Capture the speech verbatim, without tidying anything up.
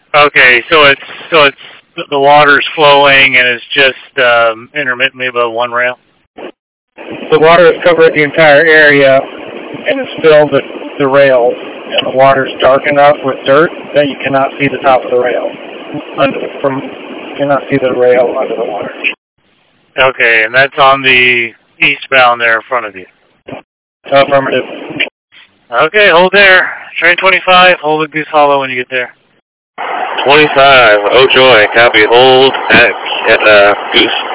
Okay, so it's so it's the water's flowing and it's just um, intermittently above one rail. The water has covered the entire area and it's filled the, the rails. And the water's dark enough with dirt that you cannot see the top of the rail. Under, from you cannot see the rail under the water. Okay, and that's on the eastbound there in front of you. Affirmative. Okay, hold there. Train twenty-five, hold at Goose Hollow when you get there. twenty-five, oh joy, copy, hold at, at uh, Goose.